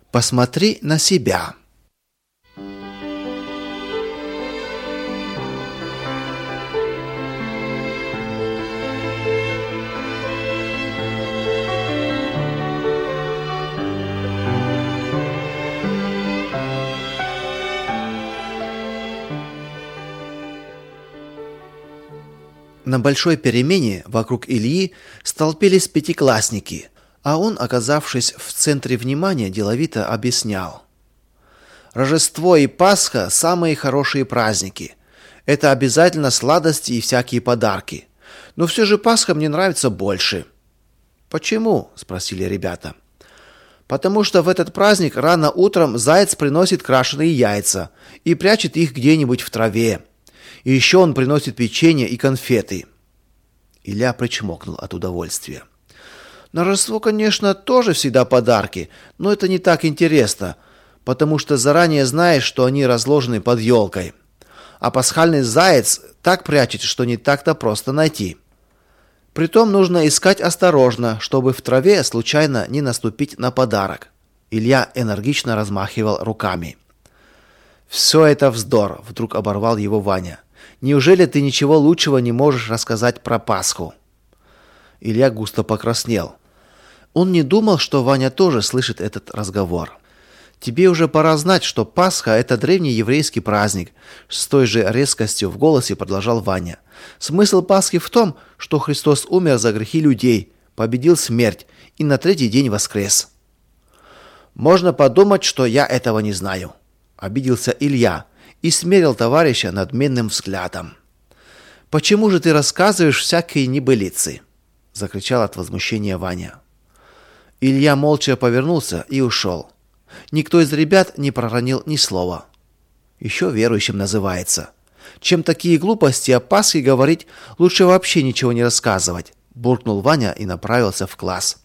Посмотри на себя. На большой перемене вокруг Ильи столпились пятиклассники, а он, оказавшись в центре внимания, деловито объяснял. Рождество и Пасха – самые хорошие праздники. Это обязательно сладости и всякие подарки. Но все же Пасха мне нравится больше. «Почему?» – спросили ребята. «Потому что в этот праздник рано утром заяц приносит крашеные яйца и прячет их где-нибудь в траве. И еще он приносит печенье и конфеты». Илья причмокнул от удовольствия. «На Рождество, конечно, тоже всегда подарки, но это не так интересно, потому что заранее знаешь, что они разложены под елкой. А пасхальный заяц так прячет, что не так-то просто найти. Притом нужно искать осторожно, чтобы в траве случайно не наступить на подарок». Илья энергично размахивал руками. «Все это вздор», — вдруг оборвал его Ваня. «Неужели ты ничего лучшего не можешь рассказать про Пасху?» Илья густо покраснел. Он не думал, что Ваня тоже слышит этот разговор. «Тебе уже пора знать, что Пасха – это древний еврейский праздник», – с той же резкостью в голосе продолжал Ваня. «Смысл Пасхи в том, что Христос умер за грехи людей, победил смерть и на третий день воскрес». «Можно подумать, что я этого не знаю», – обиделся Илья и смерил товарища надменным взглядом. «Почему же ты рассказываешь всякие небылицы?» – закричал от возмущения Ваня. Илья молча повернулся и ушел. Никто из ребят не проронил ни слова. Еще верующим называется. Чем такие глупости о Пасхе говорить, лучше вообще ничего не рассказывать, буркнул Ваня и направился в класс.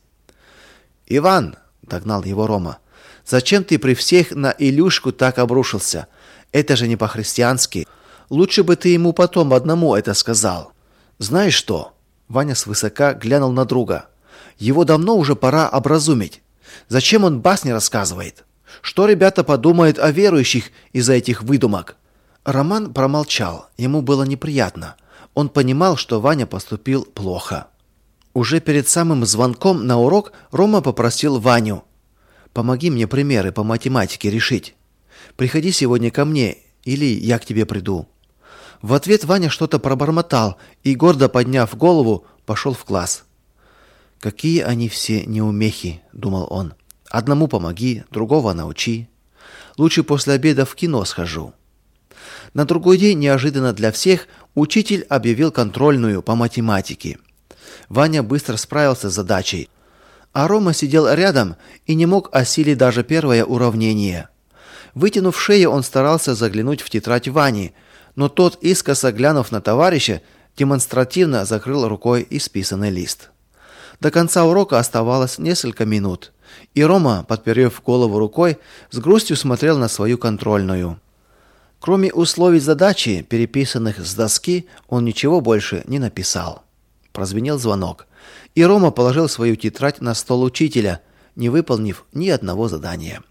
«Иван», — догнал его Рома, — «зачем ты при всех на Илюшку так обрушился? Это же не по-христиански. Лучше бы ты ему потом одному это сказал». «Знаешь что?» — Ваня свысока глянул на друга. «Его давно уже пора образумить. Зачем он басни рассказывает? Что ребята подумают о верующих из-за этих выдумок?» Роман промолчал. Ему было неприятно. Он понимал, что Ваня поступил плохо. Уже перед самым звонком на урок Рома попросил Ваню: «Помоги мне примеры по математике решить. Приходи сегодня ко мне, или я к тебе приду». В ответ Ваня что-то пробормотал и, гордо подняв голову, пошел в класс. «Какие они все неумехи», — думал он. «Одному помоги, другого научи. Лучше после обеда в кино схожу». На другой день, неожиданно для всех, учитель объявил контрольную по математике. Ваня быстро справился с задачей, а Рома сидел рядом и не мог осилить даже первое уравнение. Вытянув шею, он старался заглянуть в тетрадь Вани, но тот, искоса глянув на товарища, демонстративно закрыл рукой исписанный лист. До конца урока оставалось несколько минут, и Рома, подперев голову рукой, с грустью смотрел на свою контрольную. Кроме условий задачи, переписанных с доски, он ничего больше не написал. Прозвенел звонок, и Рома положил свою тетрадь на стол учителя, не выполнив ни одного задания.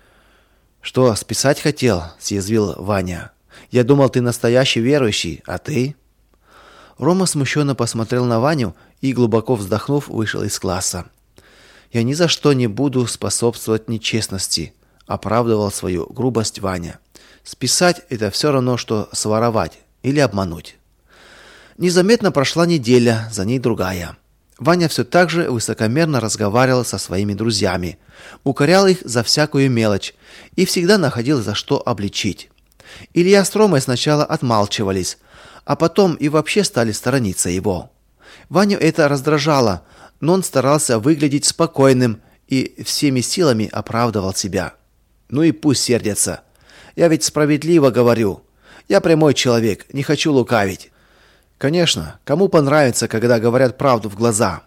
«Что, списать хотел?» – съязвил Ваня. «Я думал, ты настоящий верующий, а ты?» Рома смущенно посмотрел на Ваню и, глубоко вздохнув, вышел из класса. «Я ни за что не буду способствовать нечестности», – оправдывал свою грубость Ваня. «Списать – это все равно, что своровать или обмануть». Незаметно прошла неделя, за ней другая. Ваня все так же высокомерно разговаривал со своими друзьями, укорял их за всякую мелочь и всегда находил за что обличить. Илья с Ромой сначала отмалчивались, а потом и вообще стали сторониться его. Ваню это раздражало, но он старался выглядеть спокойным и всеми силами оправдывал себя. «Ну и пусть сердятся. Я ведь справедливо говорю. Я прямой человек, не хочу лукавить. Конечно, кому понравится, когда говорят правду в глаза».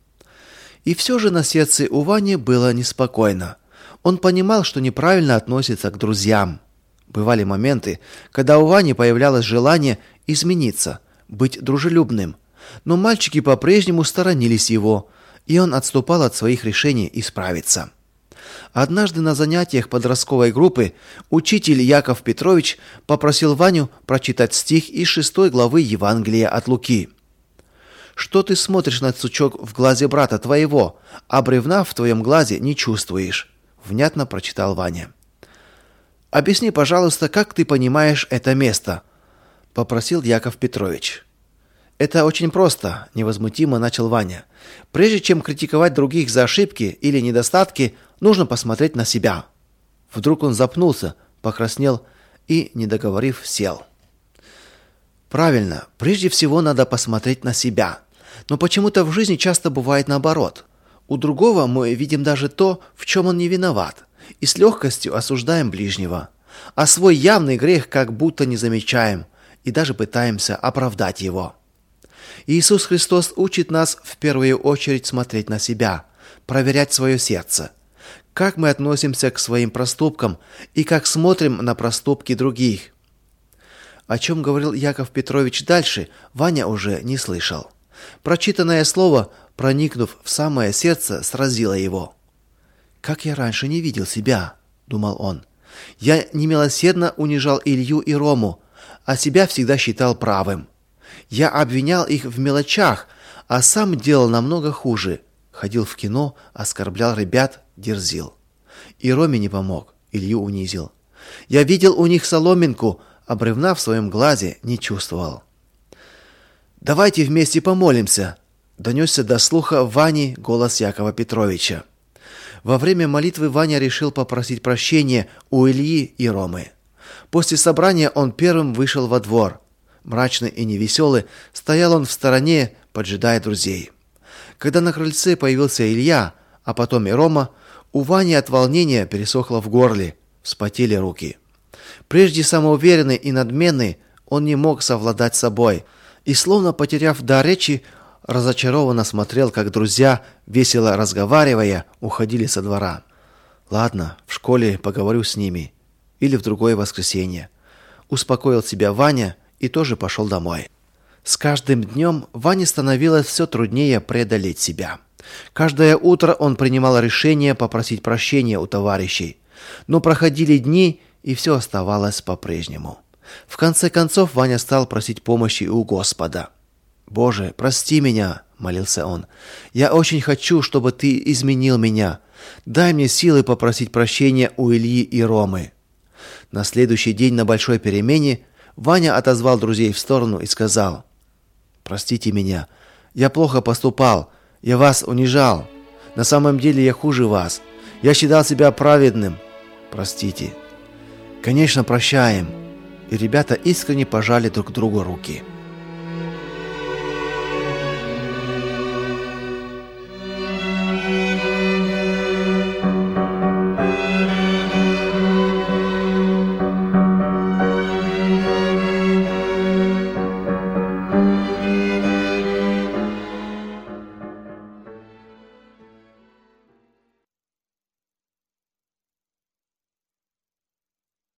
И все же на сердце у Вани было неспокойно. Он понимал, что неправильно относится к друзьям. Бывали моменты, когда у Вани появлялось желание измениться, быть дружелюбным, но мальчики по-прежнему сторонились его, и он отступал от своих решений исправиться. Однажды на занятиях подростковой группы учитель Яков Петрович попросил Ваню прочитать стих из 6 главы Евангелия от Луки. «Что ты смотришь на сучок в глазе брата твоего, а бревна в твоем глазе не чувствуешь?» Внятно прочитал Ваня. «Объясни, пожалуйста, как ты понимаешь это место?» попросил Яков Петрович. «Это очень просто», – невозмутимо начал Ваня. «Прежде чем критиковать других за ошибки или недостатки, нужно посмотреть на себя». Вдруг он запнулся, покраснел и, не договорив, сел. «Правильно, прежде всего надо посмотреть на себя. Но почему-то в жизни часто бывает наоборот. У другого мы видим даже то, в чем он не виноват, и с легкостью осуждаем ближнего. А свой явный грех как будто не замечаем и даже пытаемся оправдать его». Иисус Христос учит нас в первую очередь смотреть на себя, проверять свое сердце. Как мы относимся к своим проступкам и как смотрим на проступки других. О чем говорил Яков Петрович дальше, Ваня уже не слышал. Прочитанное слово, проникнув в самое сердце, сразило его. «Как я раньше не видел себя», — думал он. «Я немилосердно унижал Илью и Рому, а себя всегда считал правым. Я обвинял их в мелочах, а сам делал намного хуже. Ходил в кино, оскорблял ребят, дерзил. И Роме не помог, Илью унизил. Я видел у них соломинку, а бревна в своем глазе не чувствовал». «Давайте вместе помолимся», — донесся до слуха Вани голос Якова Петровича. Во время молитвы Ваня решил попросить прощения у Ильи и Ромы. После собрания он первым вышел во двор. Мрачный и невеселый, стоял он в стороне, поджидая друзей. Когда на крыльце появился Илья, а потом и Рома, у Вани от волнения пересохло в горле, вспотели руки. Прежде самоуверенный и надменный, он не мог совладать с собой и, словно потеряв дар речи, разочарованно смотрел, как друзья, весело разговаривая, уходили со двора. «Ладно, в школе поговорю с ними. Или в другое воскресенье». Успокоил себя Ваня и тоже пошел домой. С каждым днем Ване становилось все труднее преодолеть себя. Каждое утро он принимал решение попросить прощения у товарищей. Но проходили дни, и все оставалось по-прежнему. В конце концов Ваня стал просить помощи у Господа. «Боже, прости меня», — молился он. «Я очень хочу, чтобы ты изменил меня. Дай мне силы попросить прощения у Ильи и Ромы». На следующий день на большой перемене Ваня отозвал друзей в сторону и сказал: «Простите меня. Я плохо поступал. Я вас унижал. На самом деле я хуже вас. Я считал себя праведным. Простите». «Конечно, прощаем». И ребята искренне пожали друг другу руки.